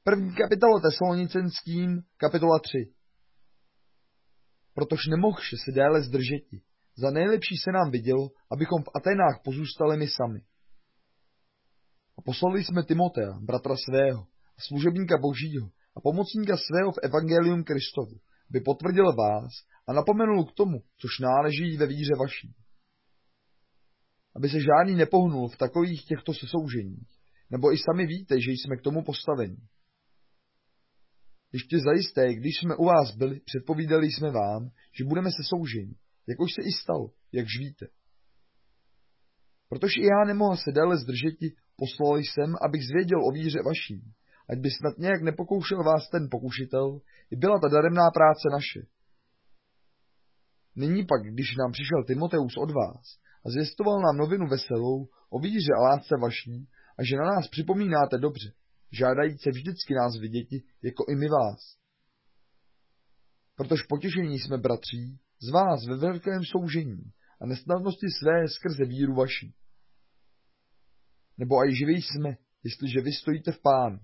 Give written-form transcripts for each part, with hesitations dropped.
První kapitola Tesalonicenským, kapitola 3. Protož nemohše se déle zdržeti. Za nejlepší se nám vidělo, abychom v Aténách pozůstali my sami. A poslali jsme Timotea, bratra svého, a služebníka Božího, a pomocníka svého v evangelium Kristovu, aby potvrdil vás a napomenul k tomu, což náleží ve víře vaší. Aby se žádný nepohnul v takových těchto sesouženích, nebo i sami víte, že jsme k tomu postaveni. Ještě zajisté, když jsme u vás byli, předpovídali jsme vám, že budeme sesouženi, jakož se i stalo, jakž víte. Protože i já nemohl se déle zdržeti, poslal jsem, abych zvěděl o víře vaší, ať by snad nějak nepokoušel vás ten pokušitel, i byla ta daremná práce naše. Nyní pak, když nám přišel Timoteus od vás a zvěstoval nám novinu veselou o víře a lásce vaší a že na nás připomínáte dobře, žádajíce vždycky nás viděti, jako i my vás. Protože potěšení jsme, bratří, z vás ve velkém soužení a nesnadnosti své skrze víru vaší. Nebo aj živí jsme, jestliže vy stojíte v Pánu.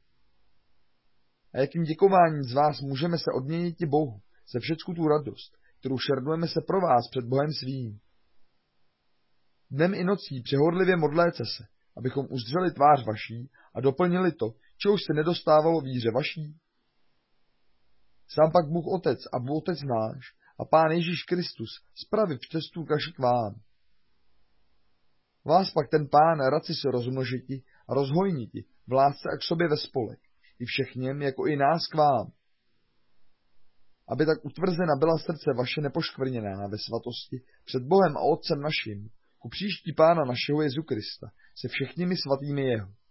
A jakým děkováním z vás můžeme se odměnit i Bohu za všecku tu radost, kterou šernujeme se pro vás před Bohem svým. Dnem i nocí přehorlivě modléce se, abychom uzdřeli tvář vaší a doplnili to, čehož se nedostávalo víře vaší. Sám pak Bůh Otec a Bůh Otec náš a Pán Ježíš Kristus spraví cestu kaši k vám. Vás pak ten Pán radci se rozmnožiti a rozhojniti v lásce a k sobě ve spolek, i všechněm, jako i nás k vám. Aby tak utvrzena byla srdce vaše nepoškvrněná ve svatosti před Bohem a Otcem naším, ku příští Pána našeho Jezu Krista, se všechnými svatými jeho.